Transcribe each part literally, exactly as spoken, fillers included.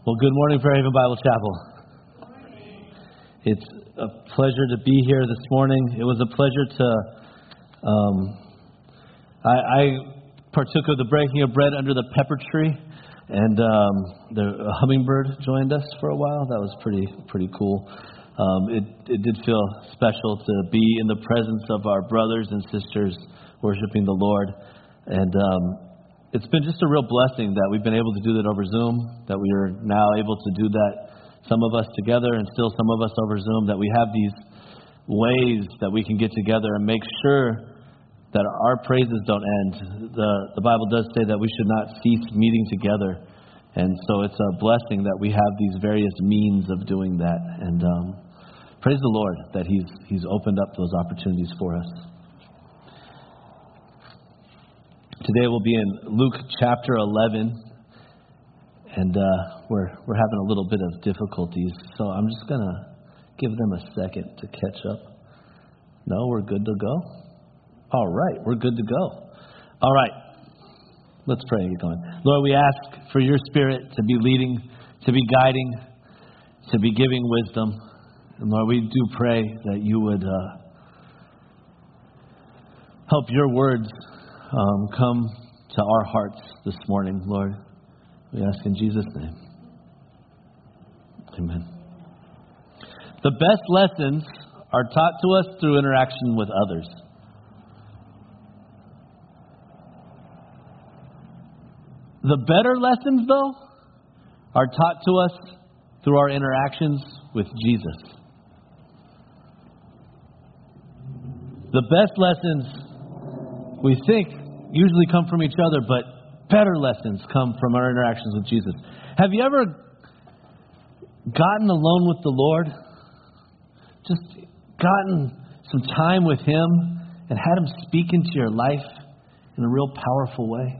Well, good morning, Fairhaven Bible Chapel. It's a pleasure to be here this morning. It was a pleasure to, um, I, I partook of the breaking of bread under the pepper tree, and um, the a hummingbird joined us for a while. That was pretty pretty cool. Um, it, it did feel special to be in the presence of our brothers and sisters worshiping the Lord, and um, it's been just a real blessing that we've been able to do that over Zoom, that we are now able to do that, some of us together and still some of us over Zoom, that we have these ways that we can get together and make sure that our praises don't end. The, the Bible does say that we should not cease meeting together. And so it's a blessing that we have these various means of doing that. And um, praise the Lord that He's He's opened up those opportunities for us. Today we'll be in Luke chapter eleven, and uh, we're we're having a little bit of difficulties, so I'm just gonna give them a second to catch up. No, we're good to go. All right, we're good to go. All right, let's pray and get going. Lord, we ask for Your Spirit to be leading, to be guiding, to be giving wisdom, and Lord, we do pray that You would uh, help Your words Um, come to our hearts this morning, Lord. We ask in Jesus' name. Amen. The best lessons are taught to us through interaction with others. The better lessons, though, are taught to us through our interactions with Jesus. The best lessons, we think, usually come from each other, but better lessons come from our interactions with Jesus. Have you ever gotten alone with the Lord? Just gotten some time with Him and had Him speak into your life in a real powerful way?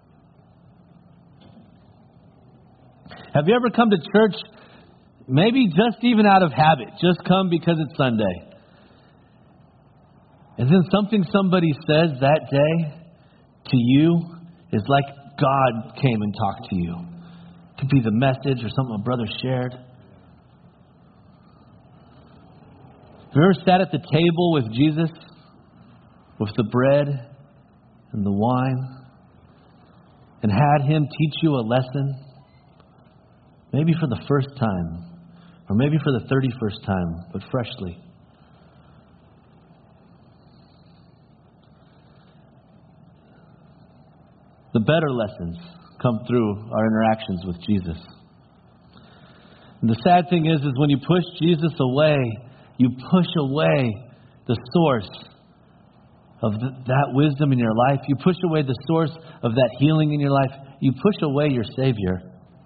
Have you ever come to church, maybe just even out of habit, just come because it's Sunday, and then something somebody says that day to you is like God came and talked to you? It could be the message or something a brother shared. Have you ever sat at the table with Jesus, with the bread and the wine, and had Him teach you a lesson? Maybe for the first time, or maybe for the thirty-first time, but freshly. The better lessons come through our interactions with Jesus. And the sad thing is, is when you push Jesus away, you push away the source of th- that wisdom in your life. You push away the source of that healing in your life. You push away your Savior.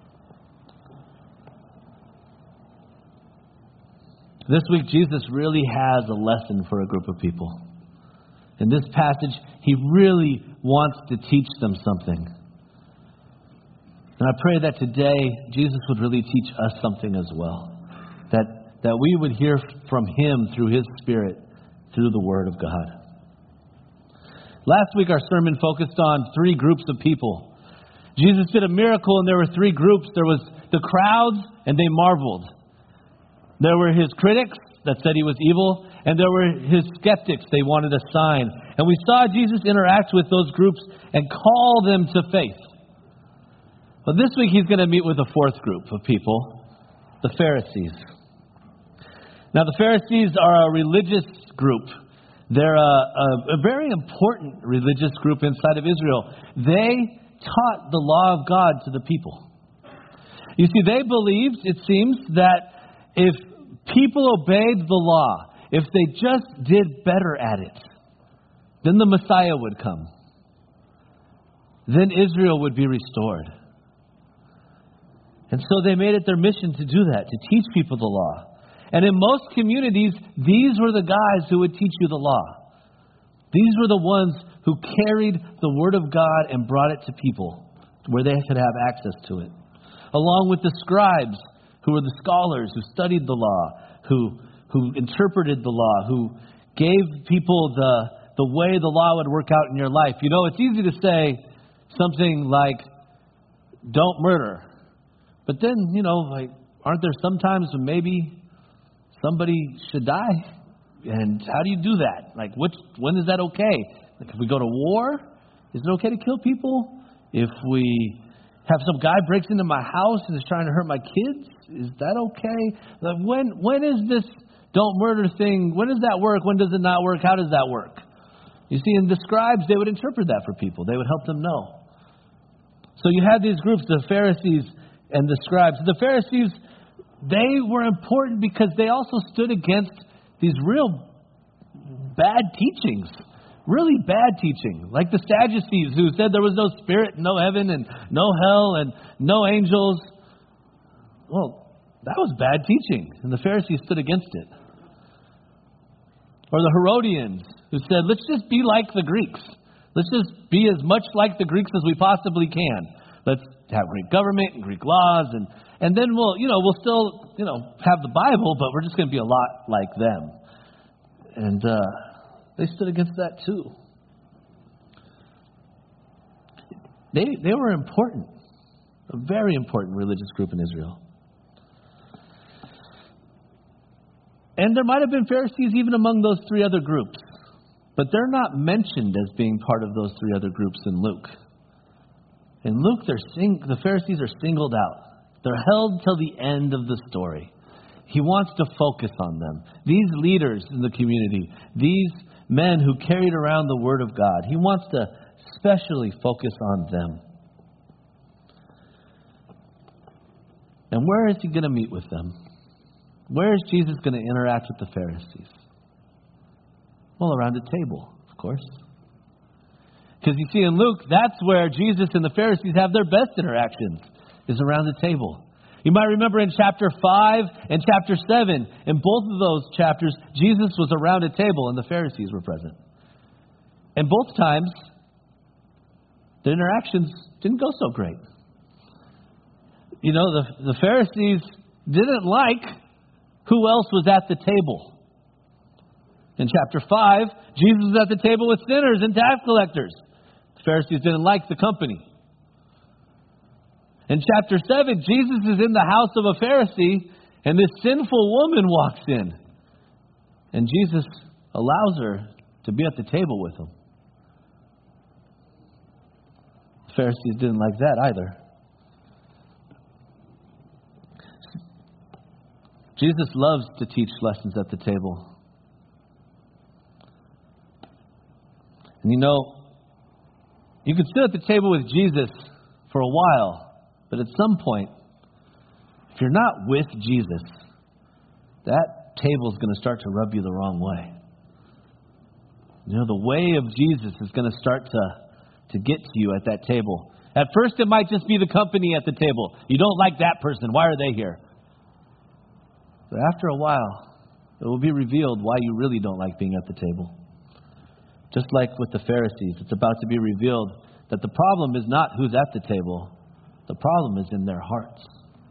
This week, Jesus really has a lesson for a group of people. In this passage, He really wants to teach them something. And I pray that today, Jesus would really teach us something as well. That, that we would hear from Him through His Spirit, through the Word of God. Last week, our sermon focused on three groups of people. Jesus did a miracle, and there were three groups. There was the crowds, and they marveled. There were His critics that said He was evil, and there were His skeptics. They wanted a sign. And we saw Jesus interact with those groups and call them to faith. But this week He's going to meet with a fourth group of people, the Pharisees. Now the Pharisees are a religious group. They're a, a, a very important religious group inside of Israel. They taught the law of God to the people. You see, they believed, it seems, that if people obeyed the law, if they just did better at it, then the Messiah would come. Then Israel would be restored. And so they made it their mission to do that, to teach people the law. And in most communities, these were the guys who would teach you the law. These were the ones who carried the Word of God and brought it to people where they could have access to it. Along with the scribes, who were the scholars who studied the law, who who interpreted the law, who gave people the the way the law would work out in your life. You know, it's easy to say something like, don't murder, But then, you know, like, aren't there some times when maybe somebody should die? And how do you do that? Like, which, when is that okay? Like, if we go to war, is it okay to kill people? If we have some guy breaks into my house and is trying to hurt my kids, is that okay? Like, when when is this don't murder thing, when does that work? When does it not work? How does that work? You see, in the scribes, they would interpret that for people. They would help them know. So you had these groups, the Pharisees and the scribes. The Pharisees, they were important because they also stood against these real bad teachings. Really bad teaching. Like the Sadducees, who said there was no spirit, no heaven, and no hell, and no angels. Well, that was bad teaching, and the Pharisees stood against it. Or the Herodians, who said, let's just be like the Greeks. Let's just be as much like the Greeks as we possibly can. Let's have Greek government and Greek laws, and, and then we'll, you know, we'll still, you know, have the Bible, but we're just going to be a lot like them. And uh, they stood against that too. They they were important, a very important religious group in Israel. And there might have been Pharisees even among those three other groups. But they're not mentioned as being part of those three other groups in Luke. In Luke, they're sing- the Pharisees are singled out. They're held till the end of the story. He wants to focus on them. These leaders in the community, these men who carried around the Word of God, he wants to especially focus on them. And where is he going to meet with them? Where is Jesus going to interact with the Pharisees? Well, around a table, of course. Because you see, in Luke, that's where Jesus and the Pharisees have their best interactions, is around the table. You might remember in chapter five and chapter seven, in both of those chapters, Jesus was around a table and the Pharisees were present. And both times, the interactions didn't go so great. You know, the, the Pharisees didn't like who else was at the table. In chapter five, Jesus was at the table with sinners and tax collectors. The Pharisees didn't like the company. In chapter seven, Jesus is in the house of a Pharisee, and this sinful woman walks in. And Jesus allows her to be at the table with him. The Pharisees didn't like that either. Jesus loves to teach lessons at the table. And you know, you can sit at the table with Jesus for a while, but at some point, if you're not with Jesus, that table is going to start to rub you the wrong way. You know, the way of Jesus is going to start to, to get to you at that table. At first, it might just be the company at the table. You don't like that person. Why are they here? But after a while, it will be revealed why you really don't like being at the table. Just like with the Pharisees, it's about to be revealed that the problem is not who's at the table. The problem is in their hearts.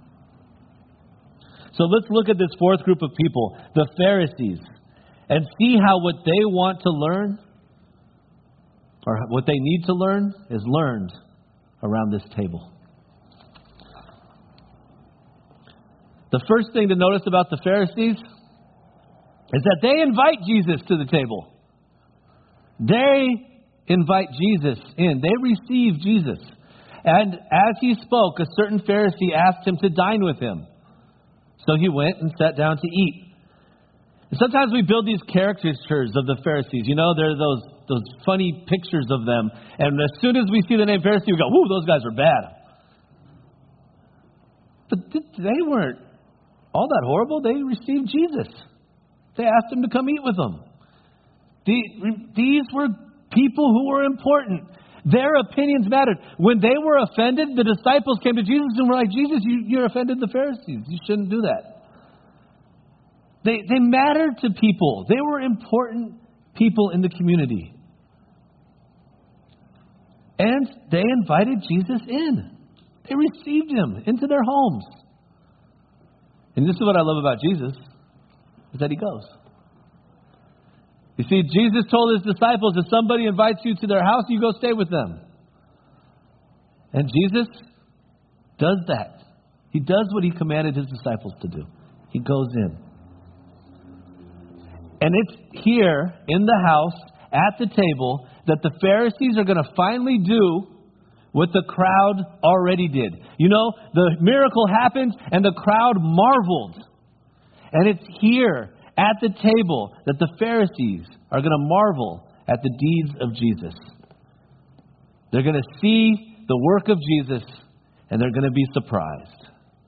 So let's look at this fourth group of people, the Pharisees, and see how what they want to learn, or what they need to learn, is learned around this table. The first thing to notice about the Pharisees is that they invite Jesus to the table. They invite Jesus in. They receive Jesus. And as he spoke, a certain Pharisee asked him to dine with him. So he went and sat down to eat. And sometimes we build these caricatures of the Pharisees. You know, there are those, those funny pictures of them. And as soon as we see the name Pharisee, we go, whoo, those guys are bad. But they weren't all that horrible. They received Jesus. They asked him to come eat with them. These were people who were important. Their opinions mattered. When they were offended, the disciples came to Jesus and were like, Jesus, you, you offended the Pharisees. You shouldn't do that. They, they mattered to people. They were important people in the community. And they invited Jesus in. They received him into their homes. And this is what I love about Jesus, is that he goes. You see, Jesus told his disciples, if somebody invites you to their house, you go stay with them. And Jesus does that. He does what he commanded his disciples to do. He goes in. And it's here in the house, at the table, that the Pharisees are going to finally do what the crowd already did. You know, the miracle happens and the crowd marveled. And it's here at the table that the Pharisees are going to marvel at the deeds of Jesus. They're going to see the work of Jesus and they're going to be surprised.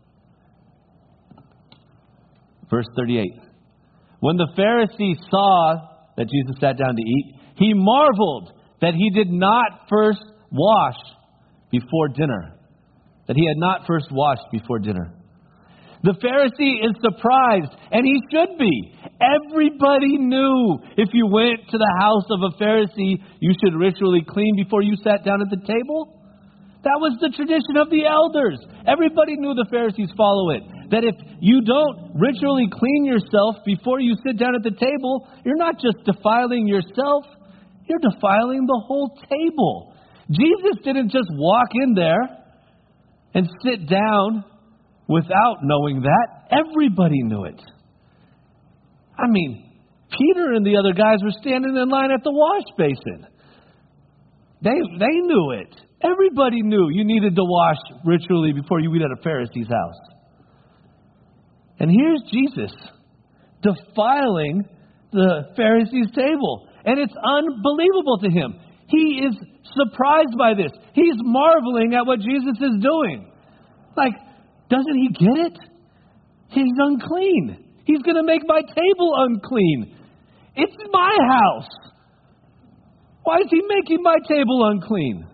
Verse thirty-eight. When the Pharisee saw that Jesus sat down to eat, he marveled that he did not first wash before dinner. That he had not first washed before dinner. The Pharisee is surprised, and he should be. Everybody knew if you went to the house of a Pharisee, you should ritually clean before you sat down at the table. That was the tradition of the elders. Everybody knew the Pharisees follow it. That if you don't ritually clean yourself before you sit down at the table, you're not just defiling yourself, you're defiling the whole table. Jesus didn't just walk in there and sit down without knowing that. Everybody knew it. I mean, Peter and the other guys were standing in line at the wash basin. They, they knew it. Everybody knew you needed to wash ritually before you eat at a Pharisee's house. And here's Jesus defiling the Pharisees' table. And it's unbelievable to him. He is surprised by this. He's marveling at what Jesus is doing. Like, doesn't he get it? He's unclean. He's going to make my table unclean. It's my house. Why is he making my table unclean?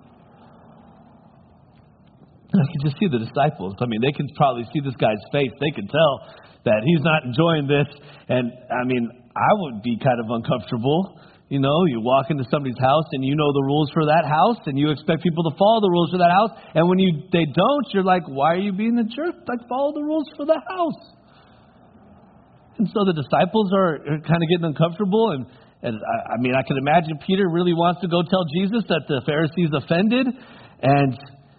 I can just see the disciples. I mean, they can probably see this guy's face. They can tell that he's not enjoying this. And, I mean, I would be kind of uncomfortable. You know, you walk into somebody's house and you know the rules for that house and you expect people to follow the rules for that house. And when you they don't, you're like, why are you being a jerk? Like, follow the rules for the house. And so the disciples are, are kind of getting uncomfortable. And, and I, I mean, I can imagine Peter really wants to go tell Jesus that the Pharisees offended. And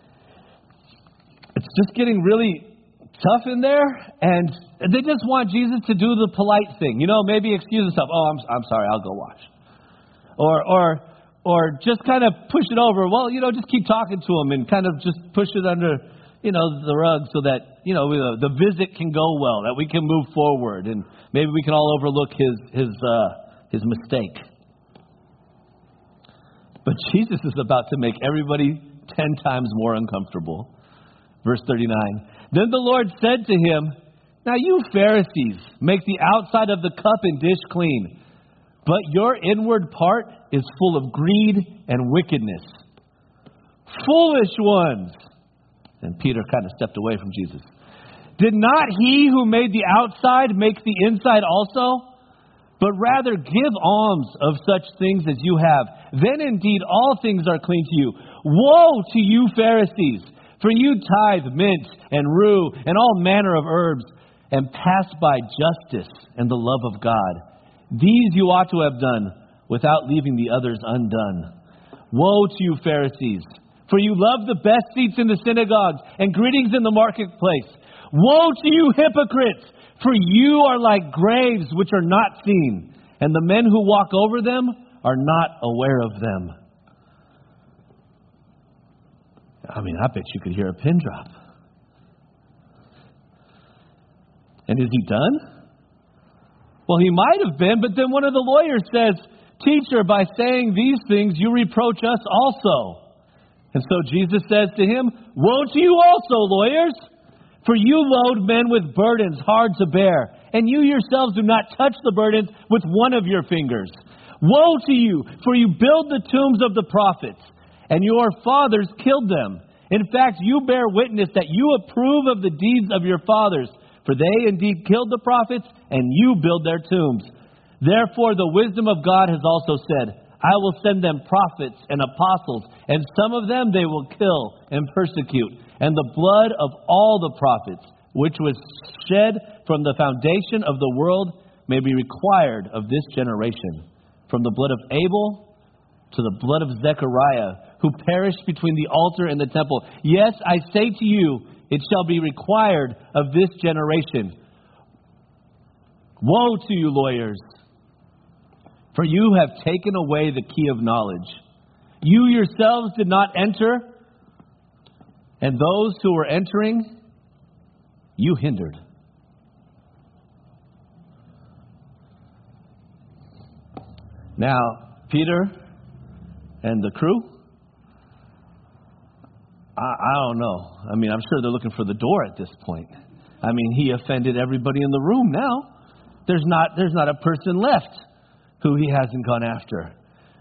it's just getting really tough in there, and they just want Jesus to do the polite thing. You know, maybe excuse himself. Oh, I'm I'm sorry, I'll go wash. Or or or just kind of push it over. Well, you know, just keep talking to him and kind of just push it under, you know, the rug so that, you know, the visit can go well, that we can move forward, and maybe we can all overlook his his uh, his mistake. But Jesus is about to make everybody ten times more uncomfortable. Verse thirty-nine. Then the Lord said to him, now you Pharisees make the outside of the cup and dish clean, but your inward part is full of greed and wickedness. Foolish ones. And Peter kind of stepped away from Jesus. Did not he who made the outside make the inside also? But rather give alms of such things as you have. Then indeed all things are clean to you. Woe to you Pharisees! For you tithe mint and rue and all manner of herbs, and pass by justice and the love of God. These you ought to have done, without leaving the others undone. Woe to you, Pharisees! For you love the best seats in the synagogues and greetings in the marketplace. Woe to you, hypocrites! For you are like graves which are not seen, and the men who walk over them are not aware of them. I mean, I bet you could hear a pin drop. And is he done? Well, he might have been, but then one of the lawyers says, Teacher, by saying these things, you reproach us also. And so Jesus says to him, Woe to you also, lawyers! For you load men with burdens hard to bear, and you yourselves do not touch the burdens with one of your fingers. Woe to you, for you build the tombs of the prophets, and your fathers killed them. In fact, you bear witness that you approve of the deeds of your fathers, for they indeed killed the prophets, and you build their tombs. Therefore, the wisdom of God has also said, I will send them prophets and apostles, and some of them they will kill and persecute. And the blood of all the prophets, which was shed from the foundation of the world, may be required of this generation. From the blood of Abel to the blood of Zechariah, who perished between the altar and the temple. Yes, I say to you, it shall be required of this generation. Woe to you, lawyers, for you have taken away the key of knowledge. You yourselves did not enter, and those who were entering, you hindered. Now, Peter and the crew, I, I don't know. I mean, I'm sure they're looking for the door at this point. I mean, he offended everybody in the room now. There's not, there's not a person left who he hasn't gone after.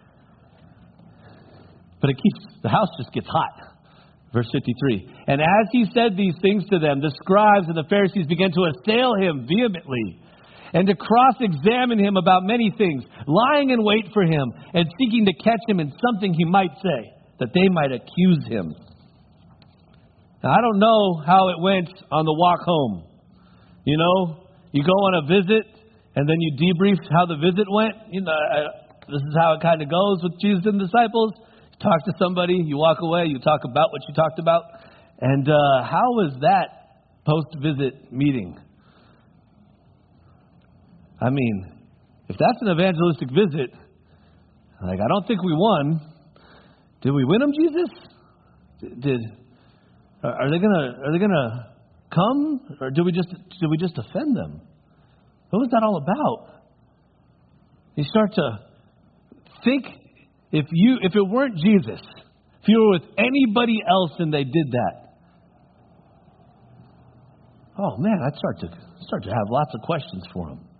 But it keeps, the house just gets hot. Verse fifty-three. And as he said these things to them, the scribes and the Pharisees began to assail him vehemently and to cross-examine him about many things, lying in wait for him and seeking to catch him in something he might say, that they might accuse him. Now, I don't know how it went on the walk home. You know, you go on a visit and then you debrief how the visit went. You know, this is how it kind of goes with Jesus and the disciples. You talk to somebody, you walk away, you talk about what you talked about. And uh, how was that post-visit meeting? I mean, if that's an evangelistic visit, like, I don't think we won. Did we win them, Jesus? Did are they gonna are they gonna come, or did we just did we just offend them? What was that all about? You start to think, if you if it weren't Jesus, if you were with anybody else and they did that, oh man, I'd start to start to have lots of questions for them.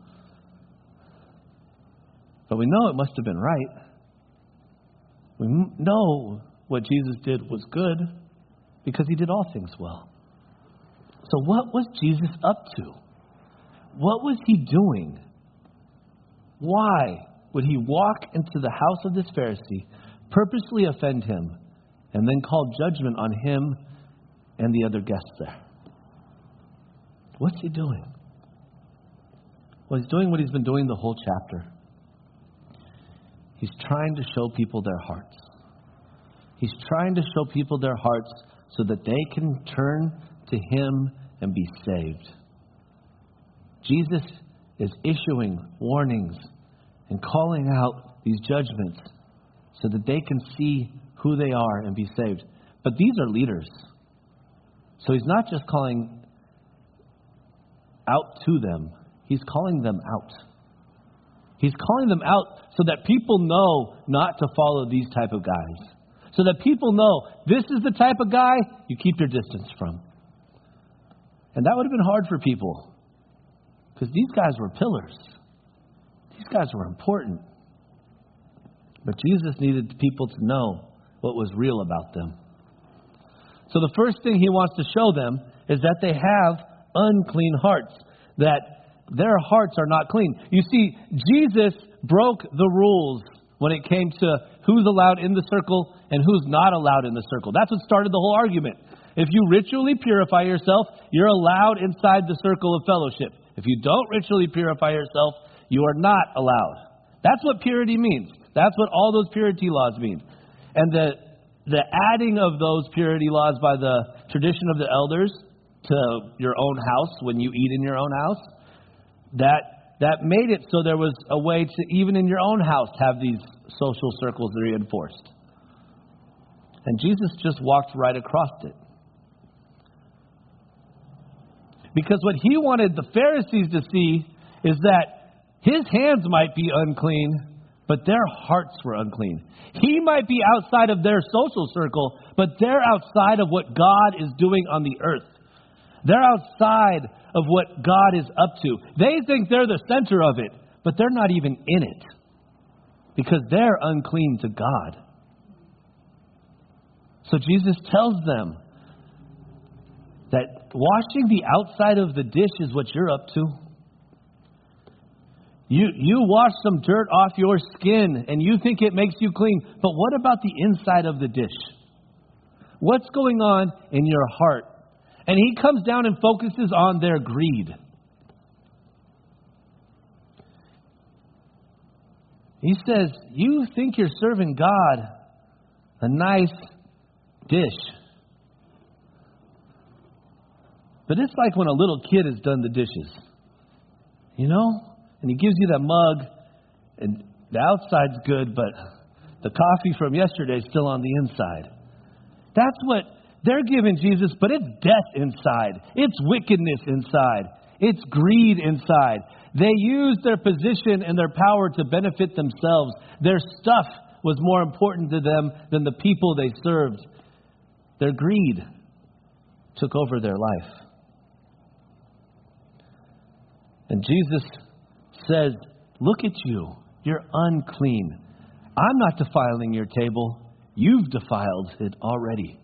But we know it must have been right. We know what Jesus did was good because he did all things well. So what was Jesus up to? What was he doing? Why would he walk into the house of this Pharisee, purposely offend him, and then call judgment on him and the other guests there? What's he doing? Well, he's doing what he's been doing the whole chapter. He's trying to show people their hearts. He's trying to show people their hearts so that they can turn to him and be saved. Jesus is issuing warnings and calling out these judgments so that they can see who they are and be saved. But these are leaders. So he's not just calling out to them. He's calling them out. He's calling them out so that people know not to follow these type of guys. So that people know this is the type of guy you keep your distance from. And that would have been hard for people. Because these guys were pillars. These guys were important. But Jesus needed people to know what was real about them. So the first thing he wants to show them is that they have unclean hearts. That their hearts are not clean. You see, Jesus broke the rules when it came to who's allowed in the circle and who's not allowed in the circle. That's what started the whole argument. If you ritually purify yourself, you're allowed inside the circle of fellowship. If you don't ritually purify yourself, you are not allowed. That's what purity means. That's what all those purity laws mean. And the the adding of those purity laws by the tradition of the elders to your own house when you eat in your own house, that that made it so there was a way to, even in your own house, have these social circles reinforced. And Jesus just walked right across it. Because what he wanted the Pharisees to see is that his hands might be unclean, but their hearts were unclean. He might be outside of their social circle, but they're outside of what God is doing on the earth. They're outside of what God is up to. They think they're the center of it, but they're not even in it because they're unclean to God. So Jesus tells them that washing the outside of the dish is what you're up to. You you wash some dirt off your skin and you think it makes you clean, but what about the inside of the dish? What's going on in your heart? And he comes down and focuses on their greed. He says, you think you're serving God a nice dish. But it's like when a little kid has done the dishes. You know? And he gives you that mug, and the outside's good, but the coffee from yesterday is still on the inside. That's what they're giving Jesus, but it's death inside. It's wickedness inside. It's greed inside. They used their position and their power to benefit themselves. Their stuff was more important to them than the people they served. Their greed took over their life. And Jesus says, look at you. You're unclean. I'm not defiling your table. You've defiled it already.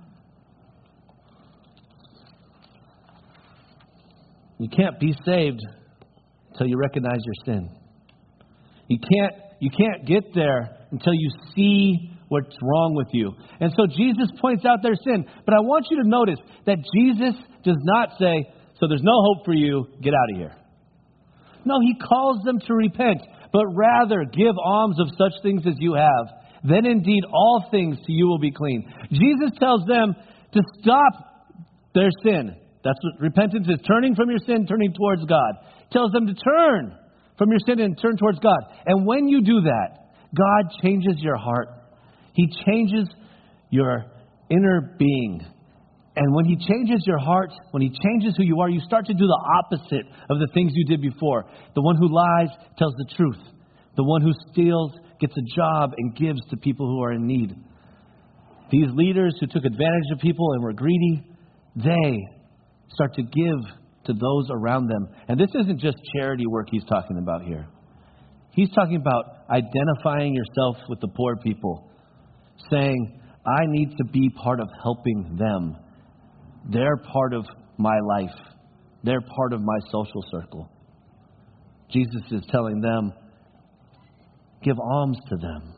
You can't be saved until you recognize your sin. You can't, you can't get there until you see what's wrong with you. And so Jesus points out their sin. But I want you to notice that Jesus does not say, so there's no hope for you, get out of here. No, he calls them to repent, but rather give alms of such things as you have. Then indeed all things to you will be clean. Jesus tells them to stop their sin. That's what repentance is, turning from your sin, turning towards God. Tells them to turn from your sin and turn towards God. And when you do that, God changes your heart. He changes your inner being. And when He changes your heart, when He changes who you are, you start to do the opposite of the things you did before. The one who lies tells the truth. The one who steals gets a job and gives to people who are in need. These leaders who took advantage of people and were greedy, they start to give to those around them. And this isn't just charity work He's talking about here. He's talking about identifying yourself with the poor people, saying, I need to be part of helping them. They're part of my life. They're part of my social circle. Jesus is telling them, give alms to them.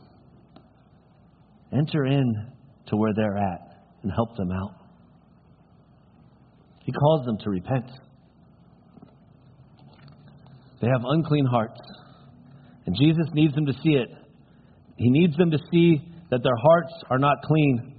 Enter in to where they're at and help them out. He calls them to repent. They have unclean hearts. And Jesus needs them to see it. He needs them to see that their hearts are not clean.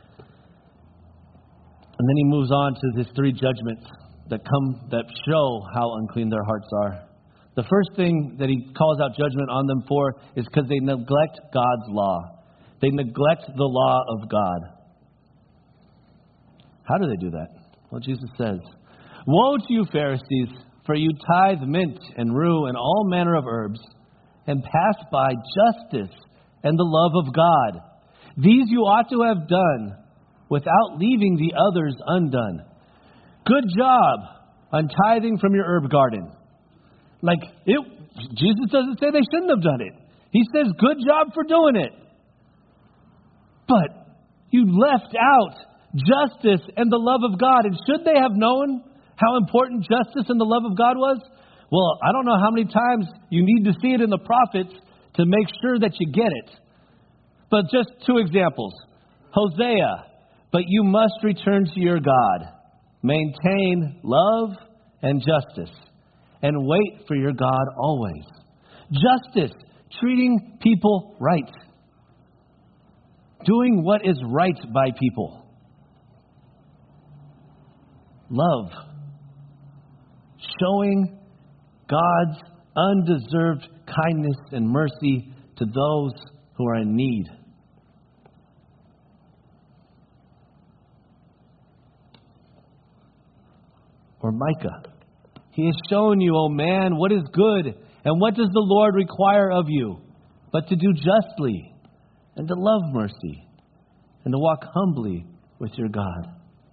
And then he moves on to his three judgments that come, that show how unclean their hearts are. The first thing that he calls out judgment on them for is because they neglect God's law. They neglect the law of God. How do they do that? Well, Jesus says, woe to you, Pharisees, for you tithe mint and rue and all manner of herbs, and pass by justice and the love of God. These you ought to have done without leaving the others undone. Good job on tithing from your herb garden. Like, it, Jesus doesn't say they shouldn't have done it. He says, good job for doing it. But you left out justice and the love of God. And should they have known how important justice and the love of God was? Well, I don't know how many times you need to see it in the prophets to make sure that you get it. But just two examples. Hosea, but you must return to your God. Maintain love and justice. And wait for your God always. Justice, treating people right. Doing what is right by people. Love, showing God's undeserved kindness and mercy to those who are in need. Or Micah, he has shown you, O man, what is good, and what does the Lord require of you, but to do justly, and to love mercy, and to walk humbly with your God.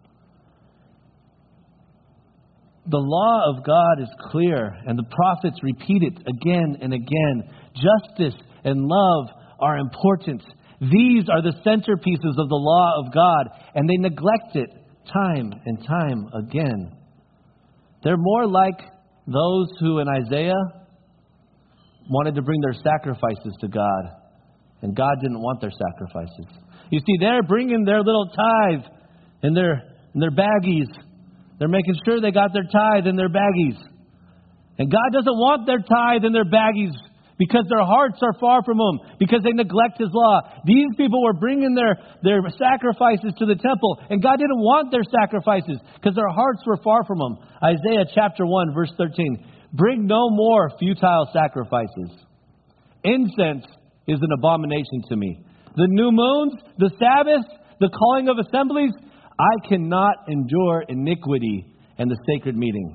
The law of God is clear, and the prophets repeat it again and again. Justice and love are important. These are the centerpieces of the law of God, and they neglect it time and time again. They're more like those who in Isaiah wanted to bring their sacrifices to God, and God didn't want their sacrifices. You see, they're bringing their little tithe in their, in their baggies. They're making sure they got their tithe in their baggies. And God doesn't want their tithe in their baggies because their hearts are far from Him, because they neglect His law. These people were bringing their, their sacrifices to the temple, and God didn't want their sacrifices because their hearts were far from Him. Isaiah chapter one, verse thirteen. Bring no more futile sacrifices. Incense is an abomination to me. The new moons, the Sabbaths, the calling of assemblies, I cannot endure iniquity and the sacred meeting.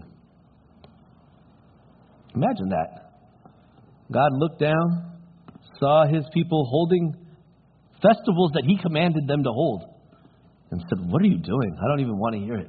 Imagine that. God looked down, saw His people holding festivals that He commanded them to hold, and said, what are you doing? I don't even want to hear it.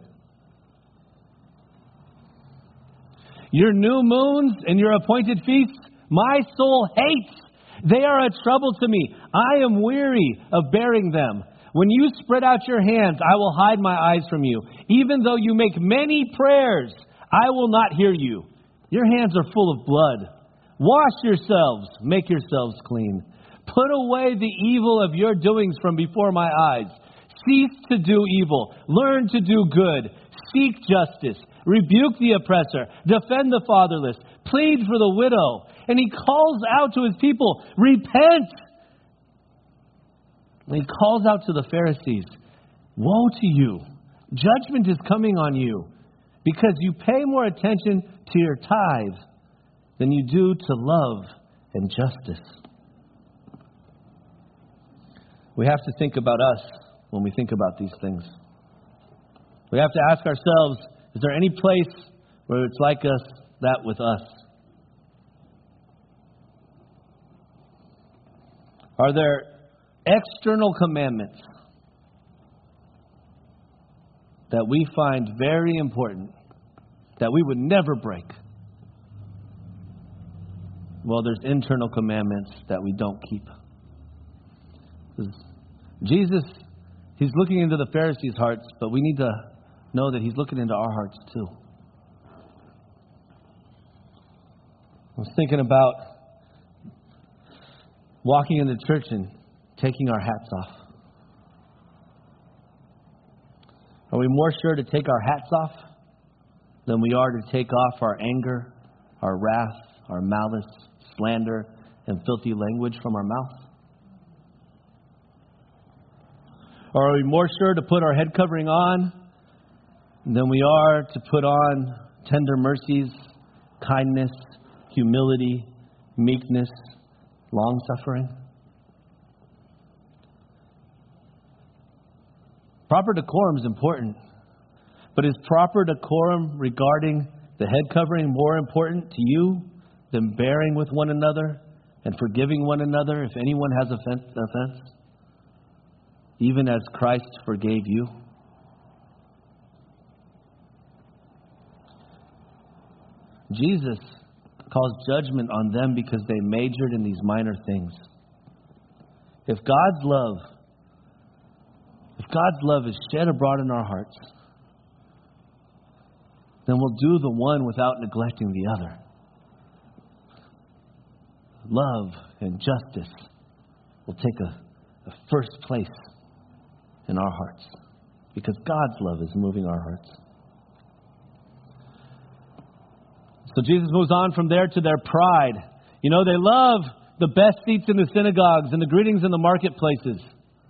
Your new moons and your appointed feasts, my soul hates. They are a trouble to me. I am weary of bearing them. When you spread out your hands, I will hide my eyes from you. Even though you make many prayers, I will not hear you. Your hands are full of blood. Wash yourselves, make yourselves clean. Put away the evil of your doings from before my eyes. Cease to do evil. Learn to do good. Seek justice. Rebuke the oppressor. Defend the fatherless. Plead for the widow. And He calls out to His people, repent. And He calls out to the Pharisees, woe to you. Judgment is coming on you because you pay more attention to your tithe than you do to love and justice. We have to think about us when we think about these things. We have to ask ourselves, is there any place where it's like us, that with us? Are there external commandments that we find very important that we would never break? Well, there's internal commandments that we don't keep. Jesus, He's looking into the Pharisees' hearts, but we need to know that He's looking into our hearts too. I was thinking about walking into church and taking our hats off. Are we more sure to take our hats off than we are to take off our anger, our wrath, our malice, slander, and filthy language from our mouth? Or are we more sure to put our head covering on than we are to put on tender mercies, kindness, humility, meekness, long-suffering? Proper decorum is important, but is proper decorum regarding the head covering more important to you than bearing with one another and forgiving one another if anyone has offense, offense, even as Christ forgave you? Jesus calls judgment on them because they majored in these minor things. If God's love, if God's love is shed abroad in our hearts, then we'll do the one without neglecting the other. Love and justice will take a, a first place in our hearts because God's love is moving our hearts. So Jesus moves on from there to their pride. You know, they love the best seats in the synagogues and the greetings in the marketplaces.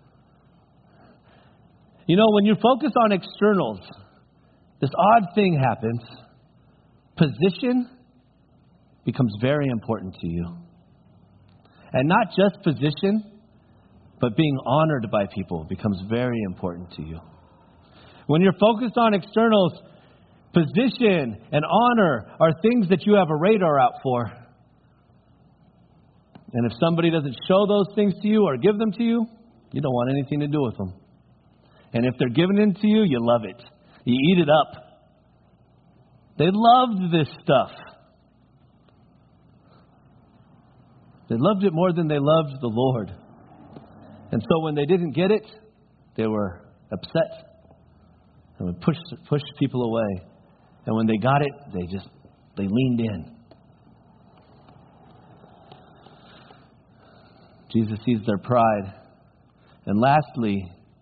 You know, when you focus on externals, this odd thing happens. Position becomes very important to you. And not just position, but being honored by people becomes very important to you. When you're focused on externals, position and honor are things that you have a radar out for. And if somebody doesn't show those things to you or give them to you, you don't want anything to do with them. And if they're giving it to you, you love it. You eat it up. They loved this stuff. They loved it more than they loved the Lord. And so when they didn't get it, they were upset and would push push people away. And when they got it, they just, they leaned in. Jesus sees their pride. And lastly,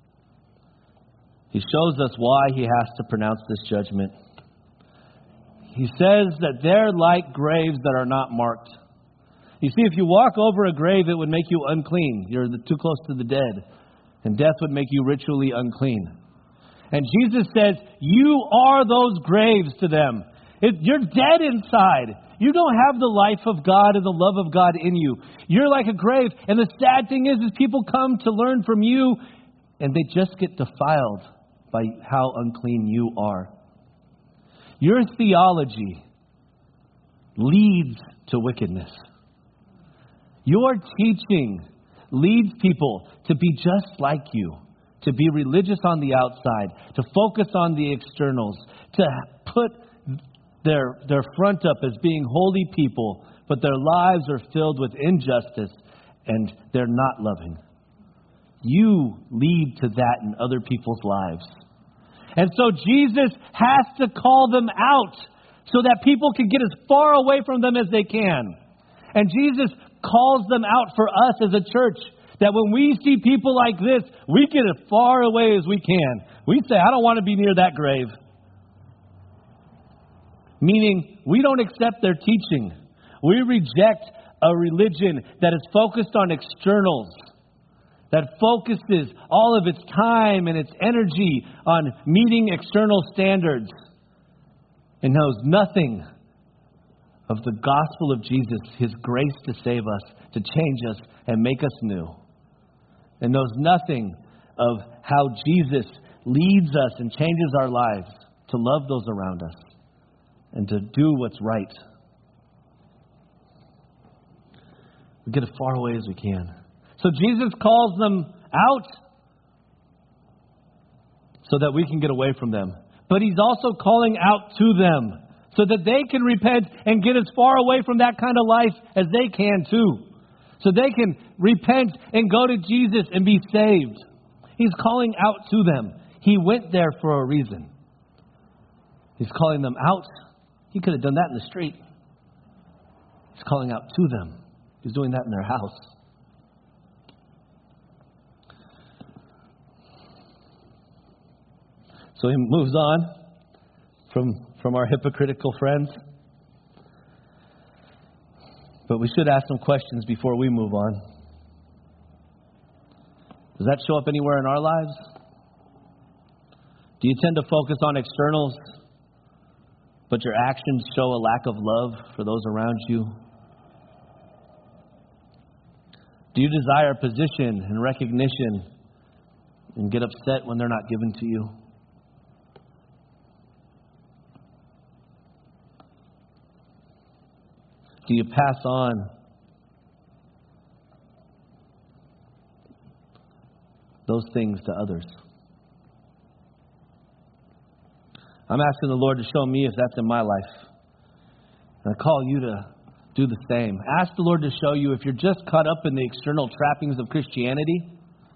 He shows us why He has to pronounce this judgment. He says that they're like graves that are not marked. You see, if you walk over a grave, it would make you unclean. You're too close to the dead. And death would make you ritually unclean. And Jesus says, you are those graves to them. It, you're dead inside. You don't have the life of God and the love of God in you. You're like a grave. And the sad thing is, is people come to learn from you, and they just get defiled by how unclean you are. Your theology leads to wickedness. Your teaching leads people to be just like you, to be religious on the outside, to focus on the externals, to put their, their front up as being holy people, but their lives are filled with injustice and they're not loving. You lead to that in other people's lives. And so Jesus has to call them out so that people can get as far away from them as they can. And Jesus calls them out for us as a church, that when we see people like this, we get as far away as we can. We say, I don't want to be near that grave. Meaning, we don't accept their teaching. We reject a religion that is focused on externals, that focuses all of its time and its energy on meeting external standards, and knows nothing of the gospel of Jesus, His grace to save us, to change us, and make us new. And knows nothing of how Jesus leads us and changes our lives to love those around us and to do what's right. We get as far away as we can. So Jesus calls them out so that we can get away from them. But He's also calling out to them so that they can repent and get as far away from that kind of life as they can too. So they can repent and go to Jesus and be saved. He's calling out to them. He went there for a reason. He's calling them out. He could have done that in the street. He's calling out to them. He's doing that in their house. So He moves on from, from our hypocritical friends. But we should ask some questions before we move on. Does that show up anywhere in our lives? Do you tend to focus on externals, but your actions show a lack of love for those around you? Do you desire position and recognition and get upset when they're not given to you? Do you pass on those things to others? I'm asking the Lord to show me if that's in my life. And I call you to do the same. Ask the Lord to show you if you're just caught up in the external trappings of Christianity,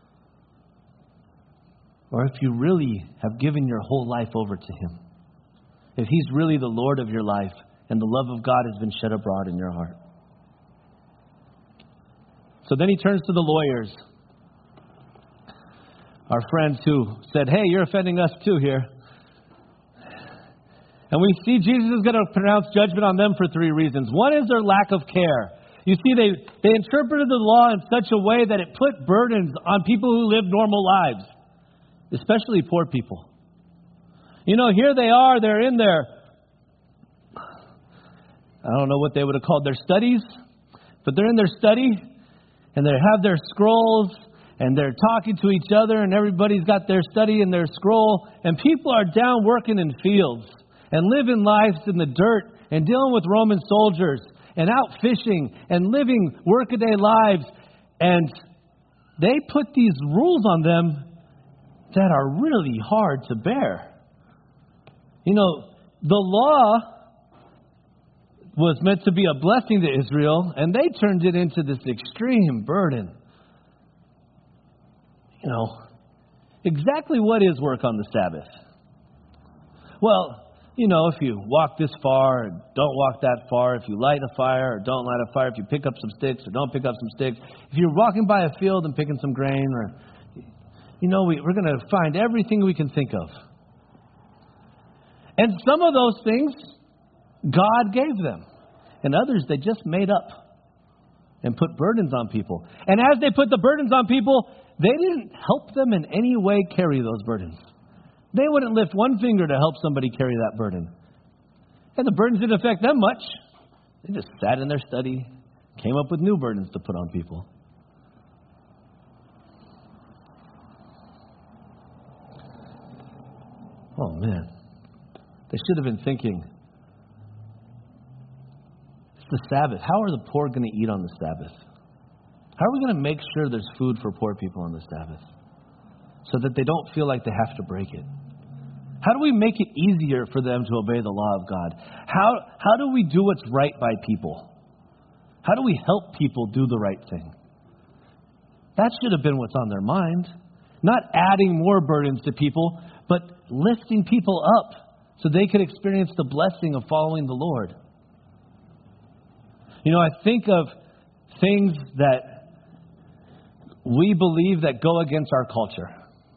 or if you really have given your whole life over to Him. If He's really the Lord of your life, and the love of God has been shed abroad in your heart. So then He turns to the lawyers, our friends who said, hey, you're offending us too here. And we see Jesus is going to pronounce judgment on them for three reasons. One is their lack of care. You see, they, they interpreted the law in such a way that it put burdens on people who live normal lives, especially poor people. You know, here they are, they're in their, I don't know what they would have called their studies, but they're in their study and they have their scrolls and they're talking to each other and everybody's got their study and their scroll, and people are down working in fields and living lives in the dirt and dealing with Roman soldiers and out fishing and living workaday lives, and they put these rules on them that are really hard to bear. You know, the law was meant to be a blessing to Israel, and they turned it into this extreme burden. You know, exactly what is work on the Sabbath? Well, you know, if you walk this far or don't walk that far, if you light a fire or don't light a fire, if you pick up some sticks or don't pick up some sticks, if you're walking by a field and picking some grain, or, you know, we, we're going to find everything we can think of. And some of those things God gave them, and others they just made up. and put burdens on people. And as they put the burdens on people, they didn't help them in any way carry those burdens. They wouldn't lift one finger to help somebody carry that burden. And the burdens didn't affect them much. They just sat in their study, came up with new burdens to put on people. Oh, man. They should have been thinking, it's the Sabbath. How are the poor going to eat on the Sabbath? How are we going to make sure there's food for poor people on the Sabbath so that they don't feel like they have to break it? How do we make it easier for them to obey the law of God? How, how do we do what's right by people? How do we help people do the right thing? That should have been what's on their mind. Not adding more burdens to people, but lifting people up so they could experience the blessing of following the Lord. You know, I think of things that we believe that go against our culture.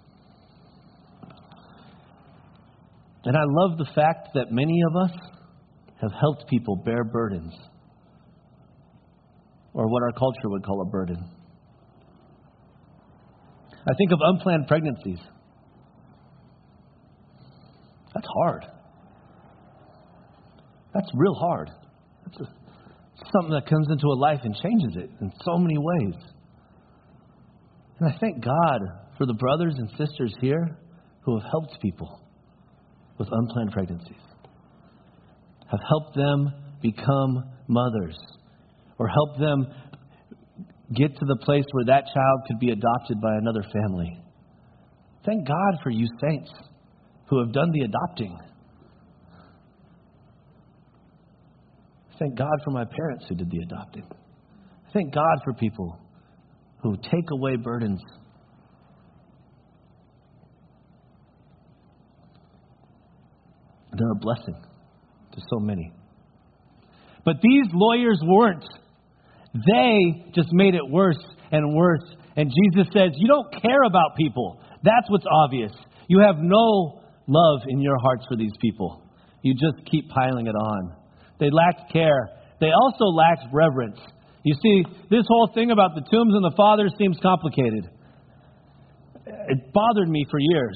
And I love the fact that many of us have helped people bear burdens, or what our culture would call a burden. I think of unplanned pregnancies. That's hard. That's real hard. That's a, something that comes into a life and changes it in so many ways. And I thank God for the brothers and sisters here who have helped people with unplanned pregnancies, have helped them become mothers, or help them get to the place where that child could be adopted by another family. Thank God for you saints who have done the adopting. Thank God for my parents who did the adopting. Thank God for people who take away burdens. They're a blessing to so many. But these lawyers weren't. They just made it worse and worse. And Jesus says, you don't care about people. That's what's obvious. You have no love in your hearts for these people. You just keep piling it on. They lacked care. They also lacked reverence. You see, this whole thing about the tombs and the fathers seems complicated. It bothered me for years.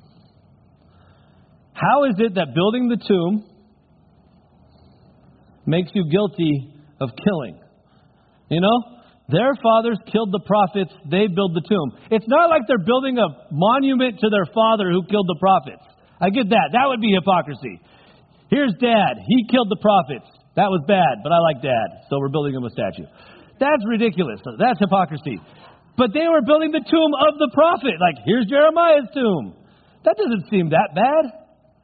How is it that building the tomb makes you guilty of killing? You know, their fathers killed the prophets, they build the tomb. It's not like they're building a monument to their father who killed the prophets. I get that. That would be hypocrisy. Here's Dad. He killed the prophets. That was bad, but I like Dad, so we're building him a statue. That's ridiculous. That's hypocrisy. But they were building the tomb of the prophet. Like, here's Jeremiah's tomb. That doesn't seem that bad.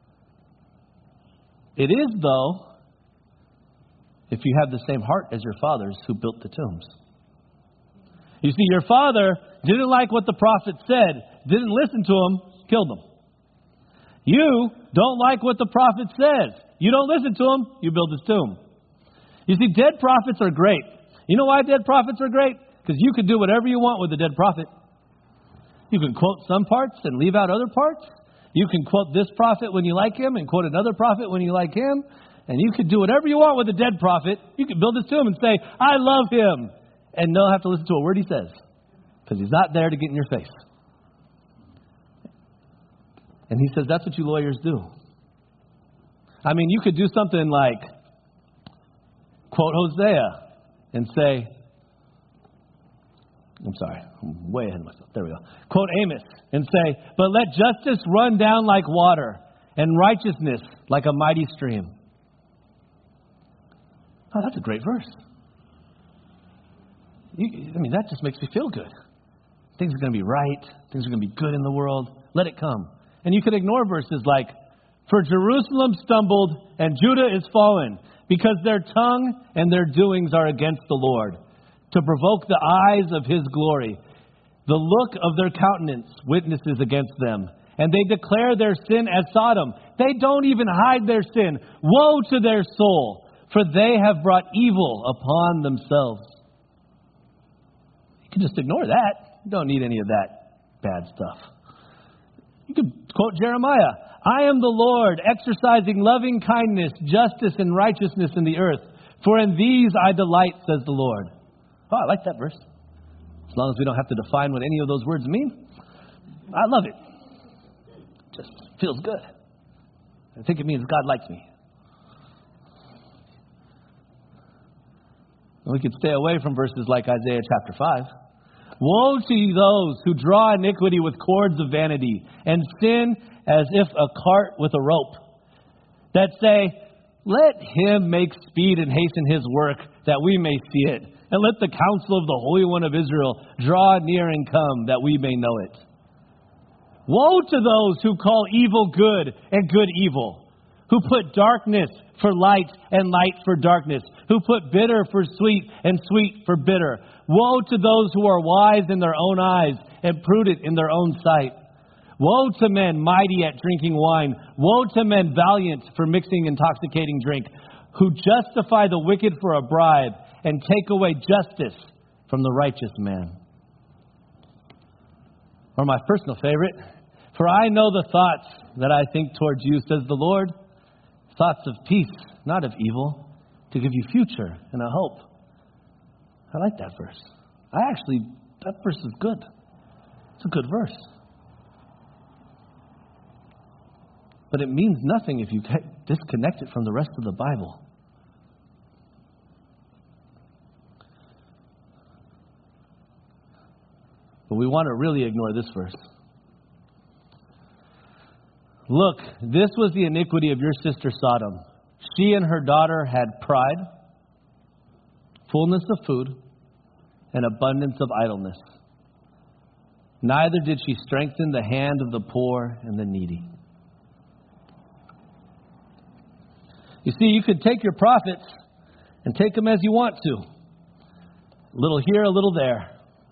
It is, though, if you have the same heart as your fathers who built the tombs. You see, your father didn't like what the prophet said, didn't listen to him, killed him. You don't like what the prophet says. You don't listen to him, you build his tomb. You see, dead prophets are great. You know why dead prophets are great? Because you can do whatever you want with a dead prophet. You can quote some parts and leave out other parts. You can quote this prophet when you like him and quote another prophet when you like him. And you can do whatever you want with a dead prophet. You can build his tomb and say, I love him. And they'll have to listen to a word he says. Because he's not there to get in your face. And he says, that's what you lawyers do. I mean, you could do something like quote Hosea and say, I'm sorry, I'm way ahead of myself. There we go. Quote Amos and say, but let justice run down like water and righteousness like a mighty stream. Oh, that's a great verse. You, I mean, that just makes me feel good. Things are going to be right. Things are going to be good in the world. Let it come. And you could ignore verses like, for Jerusalem stumbled and Judah is fallen, because their tongue and their doings are against the Lord, to provoke the eyes of his glory. The look of their countenance witnesses against them, and they declare their sin as Sodom. They don't even hide their sin. Woe to their soul, for they have brought evil upon themselves. You can just ignore that. You don't need any of that bad stuff. You could quote Jeremiah. I am the Lord, exercising loving kindness, justice, and righteousness in the earth. For in these I delight, says the Lord. Oh, I like that verse. As long as we don't have to define what any of those words mean, I love it. It just feels good. I think it means God likes me. And we could stay away from verses like Isaiah chapter five. Woe to those who draw iniquity with cords of vanity and sin as if a cart with a rope, that say, let him make speed and hasten his work, that we may see it. And let the counsel of the Holy One of Israel draw near and come, that we may know it. Woe to those who call evil good and good evil, who put darkness for light and light for darkness, who put bitter for sweet and sweet for bitter. Woe to those who are wise in their own eyes and prudent in their own sight. Woe to men mighty at drinking wine. Woe to men valiant for mixing intoxicating drink, who justify the wicked for a bribe and take away justice from the righteous man. Or my personal favorite, for I know the thoughts that I think towards you, says the Lord, thoughts of peace, not of evil, to give you future and a hope. I like that verse. I actually, that verse is good. It's a good verse. But it means nothing if you disconnect it from the rest of the Bible. But we want to really ignore this verse. Look, this was the iniquity of your sister Sodom. She and her daughter had pride, fullness of food, and abundance of idleness. Neither did she strengthen the hand of the poor and the needy. You see, you could take your prophets and take them as you want to. A little here, a little there.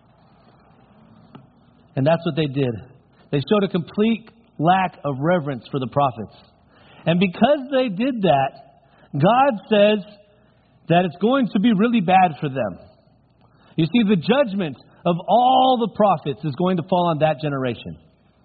And that's what they did. They showed a complete lack of reverence for the prophets. And because they did that, God says that it's going to be really bad for them. You see, the judgment of all the prophets is going to fall on that generation.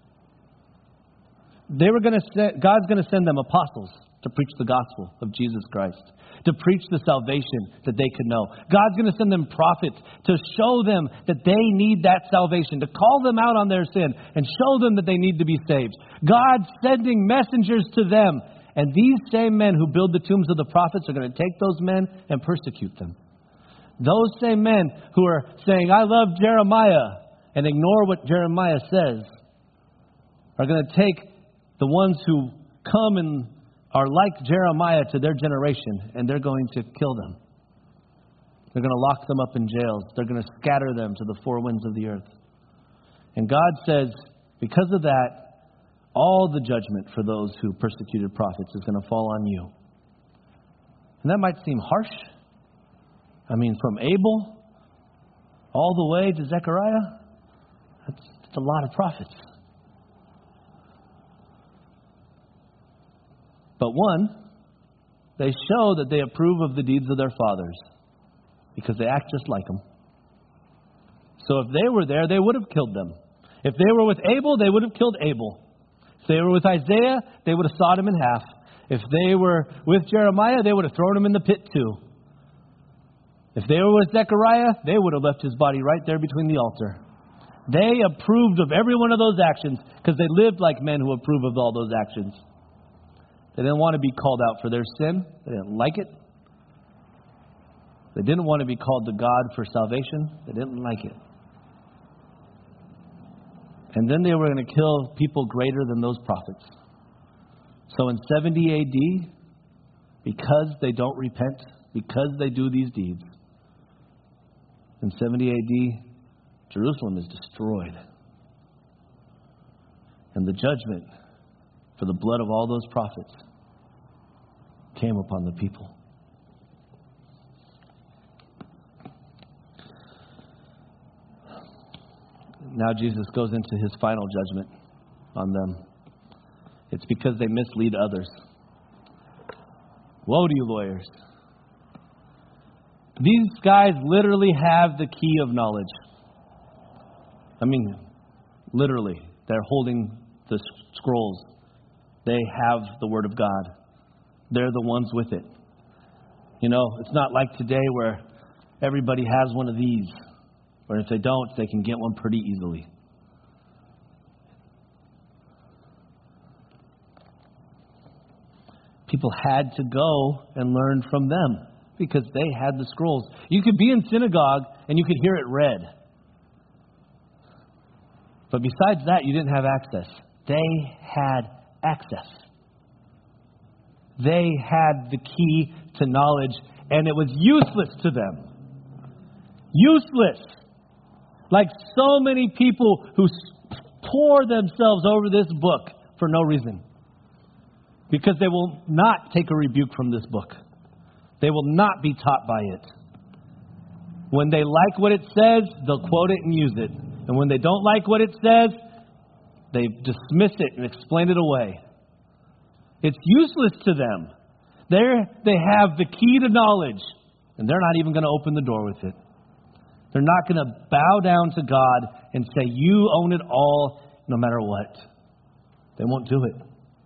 They were going to send, God's going to send them apostles to preach the gospel of Jesus Christ, to preach the salvation that they could know. God's going to send them prophets to show them that they need that salvation, to call them out on their sin and show them that they need to be saved. God's sending messengers to them. And these same men who build the tombs of the prophets are going to take those men and persecute them. Those same men who are saying, I love Jeremiah, and ignore what Jeremiah says, are going to take the ones who come and are like Jeremiah to their generation, and they're going to kill them. They're going to lock them up in jails. They're going to scatter them to the four winds of the earth. And God says, because of that, all the judgment for those who persecuted prophets is going to fall on you. And that might seem harsh. I mean, from Abel all the way to Zechariah, that's, that's a lot of prophets. But one, they show that they approve of the deeds of their fathers because they act just like them. So if they were there, they would have killed them. If they were with Abel, they would have killed Abel. If they were with Isaiah, they would have sawed him in half. If they were with Jeremiah, they would have thrown him in the pit too. If they were with Zechariah, they would have left his body right there between the altar. They approved of every one of those actions because they lived like men who approve of all those actions. They didn't want to be called out for their sin. They didn't like it. They didn't want to be called to God for salvation. They didn't like it. And then they were going to kill people greater than those prophets. So in seventy A D, because they don't repent, because they do these deeds, in seventy A D, Jerusalem is destroyed. And the judgment for the blood of all those prophets came upon the people. Now Jesus goes into his final judgment on them. It's because they mislead others. Woe to you, lawyers. These guys literally have the key of knowledge. I mean, literally. They're holding the scrolls. They have the Word of God. They're the ones with it. You know, it's not like today where everybody has one of these. Or if they don't, they can get one pretty easily. People had to go and learn from them because they had the scrolls. You could be in synagogue and you could hear it read. But besides that, you didn't have access. They had access. They had the key to knowledge, and it was useless to them. Useless. Like so many people who pour themselves over this book for no reason. Because they will not take a rebuke from this book. They will not be taught by it. When they like what it says, they'll quote it and use it. And when they don't like what it says, they dismiss it and explain it away. It's useless to them. They're, they have the key to knowledge, and they're not even going to open the door with it. They're not going to bow down to God and say, you own it all no matter what. They won't do it.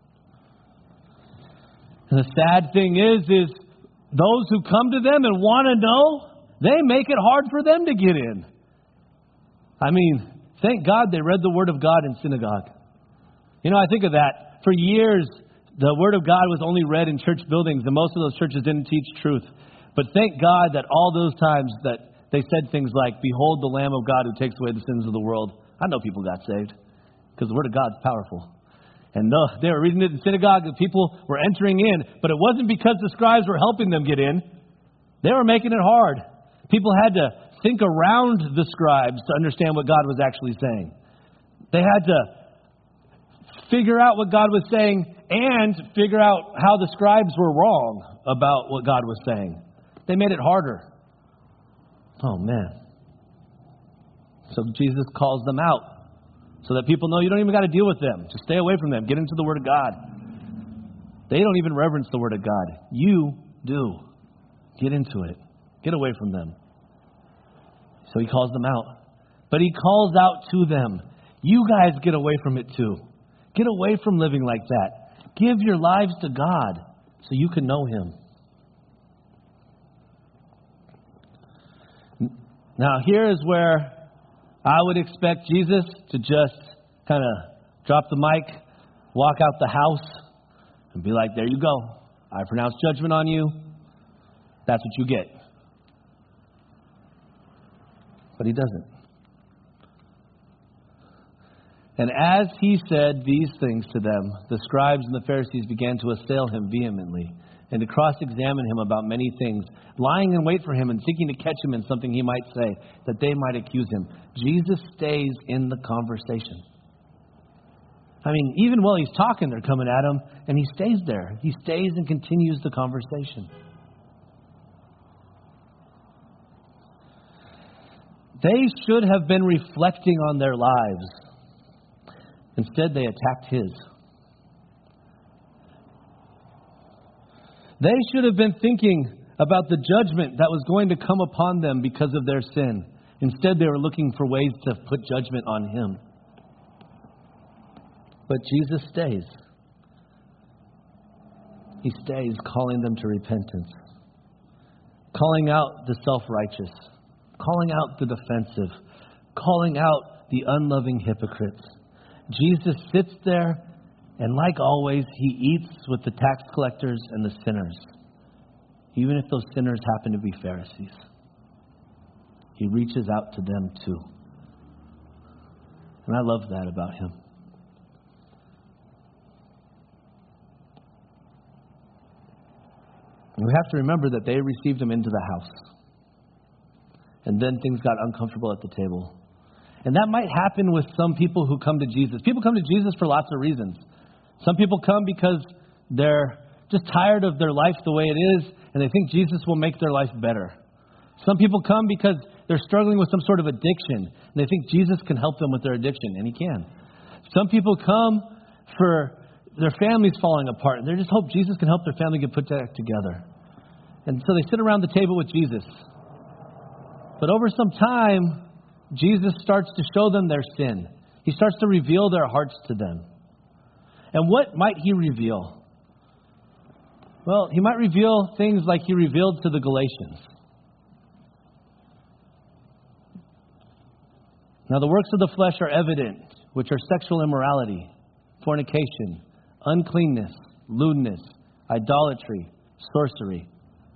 And the sad thing is, is those who come to them and want to know, they make it hard for them to get in. I mean, thank God they read the Word of God in synagogue. You know, I think of that. For years, the Word of God was only read in church buildings, and most of those churches didn't teach truth. But thank God that all those times that they said things like, behold the Lamb of God who takes away the sins of the world. I know people got saved because the Word of God's powerful. And no, they were reading it in synagogue, and people were entering in, but it wasn't because the scribes were helping them get in. They were making it hard. People had to think around the scribes to understand what God was actually saying. They had to figure out what God was saying and figure out how the scribes were wrong about what God was saying. They made it harder. Oh, man. So Jesus calls them out so that people know you don't even got to deal with them. Just stay away from them. Get into the Word of God. They don't even reverence the Word of God. You do. Get into it. Get away from them. So he calls them out. But he calls out to them. You guys get away from it too. Get away from living like that. Give your lives to God so you can know Him. Now here is where I would expect Jesus to just kind of drop the mic, walk out the house, and be like, there you go. I pronounce judgment on you. That's what you get. But he doesn't. And as he said these things to them, the scribes and the Pharisees began to assail him vehemently and to cross-examine him about many things, lying in wait for him and seeking to catch him in something he might say, that they might accuse him. Jesus stays in the conversation. I mean, even while he's talking, they're coming at him, and he stays there. He stays and continues the conversation. They should have been reflecting on their lives. Instead, they attacked his. They should have been thinking about the judgment that was going to come upon them because of their sin. Instead, they were looking for ways to put judgment on him. But Jesus stays. He stays calling them to repentance, calling out the self-righteous, calling out the defensive, calling out the unloving hypocrites. Jesus sits there, and like always, he eats with the tax collectors and the sinners, even if those sinners happen to be Pharisees. He reaches out to them too. And I love that about him. And we have to remember that they received him into the house. And then things got uncomfortable at the table. And that might happen with some people who come to Jesus. People come to Jesus for lots of reasons. Some people come because they're just tired of their life the way it is, and they think Jesus will make their life better. Some people come because they're struggling with some sort of addiction, and they think Jesus can help them with their addiction, and he can. Some people come for their families falling apart, and they just hope Jesus can help their family get put back together. And so they sit around the table with Jesus. But over some time, Jesus starts to show them their sin. He starts to reveal their hearts to them. And what might he reveal? Well, he might reveal things like he revealed to the Galatians. Now the works of the flesh are evident, which are sexual immorality, fornication, uncleanness, lewdness, idolatry, sorcery.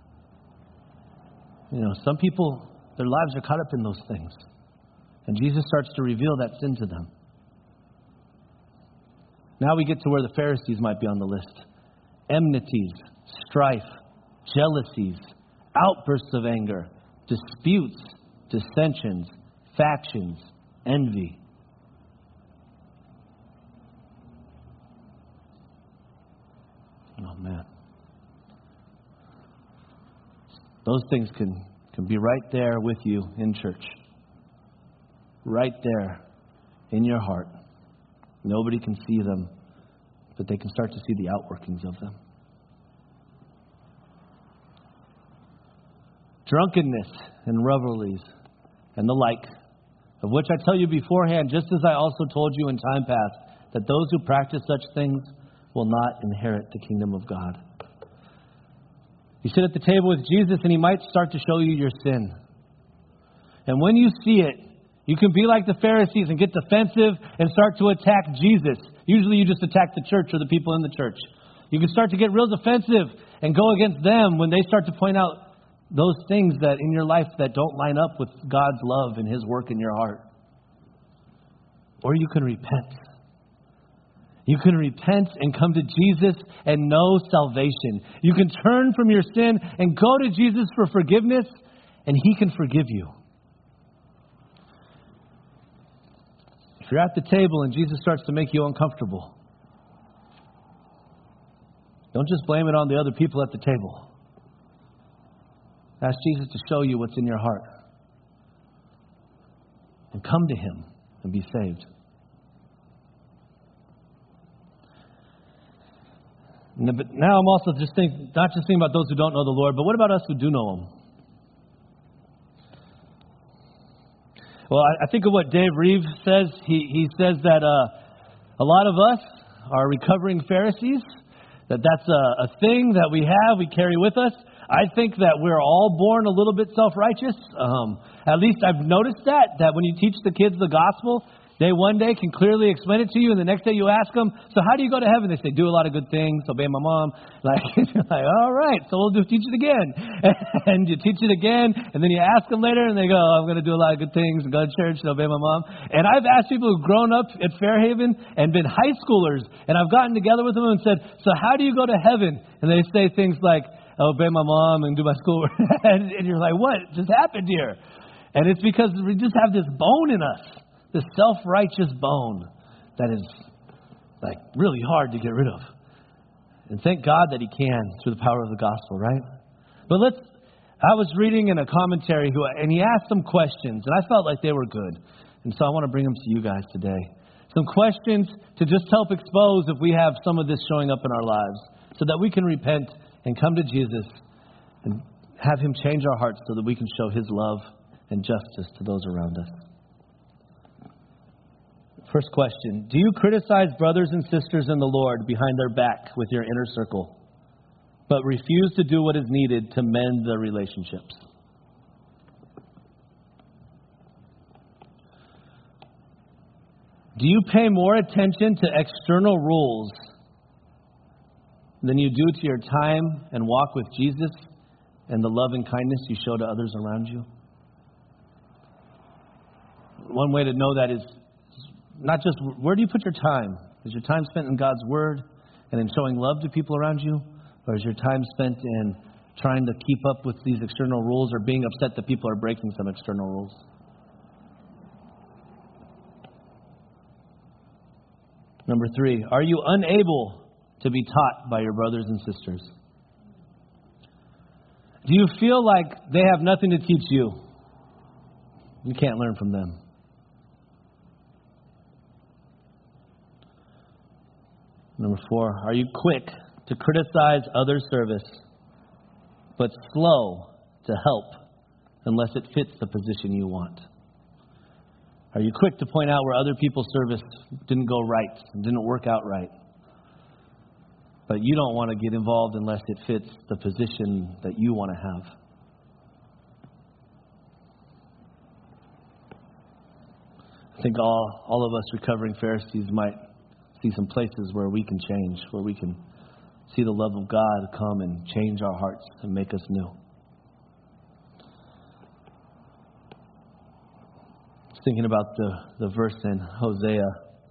You know, some people, their lives are caught up in those things. And Jesus starts to reveal that sin to them. Now we get to where the Pharisees might be on the list. Enmities, strife, jealousies, outbursts of anger, disputes, dissensions, factions, envy. Oh, man. Those things can, can be right there with you in church. Right there in your heart. Nobody can see them, but they can start to see the outworkings of them. Drunkenness and revelries and the like, of which I tell you beforehand, just as I also told you in time past, that those who practice such things will not inherit the kingdom of God. You sit at the table with Jesus and He might start to show you your sin. And when you see it, you can be like the Pharisees and get defensive and start to attack Jesus. Usually you just attack the church or the people in the church. You can start to get real defensive and go against them when they start to point out those things that in your life that don't line up with God's love and His work in your heart. Or you can repent. You can repent and come to Jesus and know salvation. You can turn from your sin and go to Jesus for forgiveness, and He can forgive you. If you're at the table and Jesus starts to make you uncomfortable, don't just blame it on the other people at the table. Ask Jesus to show you what's in your heart. And come to Him and be saved. But now I'm also just thinking, not just thinking about those who don't know the Lord, but what about us who do know Him? Well, I, I think of what Dave Reeves says. He, he says that uh, a lot of us are recovering Pharisees, that that's a, a thing that we have, we carry with us. I think that we're all born a little bit self-righteous. Um, at least I've noticed that, that when you teach the kids the gospel, they one day can clearly explain it to you, and the next day you ask them, so how do you go to heaven? They say, do a lot of good things, obey my mom. Like, you're like, all right, so we'll do, teach it again. And you teach it again, and then you ask them later, and they go, oh, I'm going to do a lot of good things, and go to church, and obey my mom. And I've asked people who've grown up at Fairhaven and been high schoolers, and I've gotten together with them and said, so how do you go to heaven? And they say things like, obey my mom and do my schoolwork. and, and you're like, what just happened here? And it's because we just have this bone in us. This self-righteous bone that is like really hard to get rid of. And thank God that He can through the power of the gospel, right? But let's, I was reading in a commentary who, and he asked some questions, and I felt like they were good. And so I want to bring them to you guys today. Some questions to just help expose if we have some of this showing up in our lives so that we can repent and come to Jesus and have Him change our hearts so that we can show His love and justice to those around us. First question, do you criticize brothers and sisters in the Lord behind their back with your inner circle, but refuse to do what is needed to mend the relationships? Do you pay more attention to external rules than you do to your time and walk with Jesus and the love and kindness you show to others around you? One way to know that is not just where do you put your time? Is your time spent in God's Word and in showing love to people around you? Or is your time spent in trying to keep up with these external rules or being upset that people are breaking some external rules? Number three, are you unable to be taught by your brothers and sisters? Do you feel like they have nothing to teach you? You can't learn from them. Number four, are you quick to criticize others' service, but slow to help unless it fits the position you want? Are you quick to point out where other people's service didn't go right, didn't work out right, but you don't want to get involved unless it fits the position that you want to have? I think all, all of us recovering Pharisees might see some places where we can change, where we can see the love of God come and change our hearts and make us new. Thinking about the, the verse in Hosea.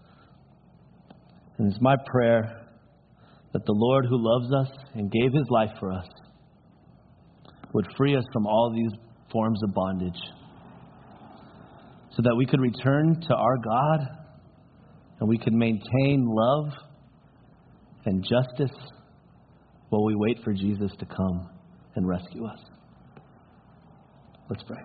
And it's my prayer that the Lord who loves us and gave his life for us would free us from all these forms of bondage so that we could return to our God and we could maintain love and justice while we wait for Jesus to come and rescue us. Let's pray.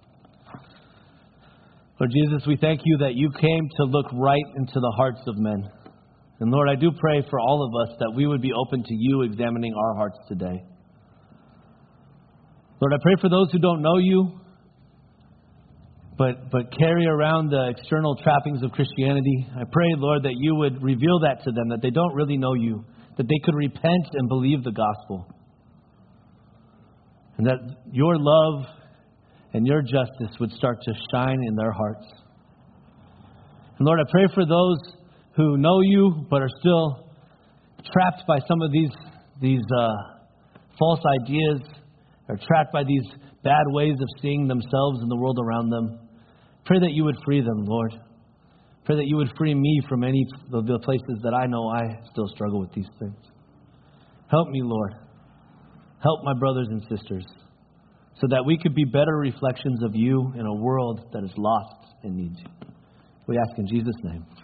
Lord Jesus, we thank you that you came to look right into the hearts of men. And Lord, I do pray for all of us that we would be open to you examining our hearts today. Lord, I pray for those who don't know you, but, but carry around the external trappings of Christianity. I pray, Lord, that you would reveal that to them, that they don't really know you, that they could repent and believe the gospel. And that your love and your justice would start to shine in their hearts. And Lord, I pray for those who know you but are still trapped by some of these these uh, false ideas, or trapped by these bad ways of seeing themselves and the world around them. Pray that you would free them, Lord. Pray that you would free me from any of the places that I know I still struggle with these things. Help me, Lord. Help my brothers and sisters, so that we could be better reflections of you in a world that is lost and needs you. We ask in Jesus' name.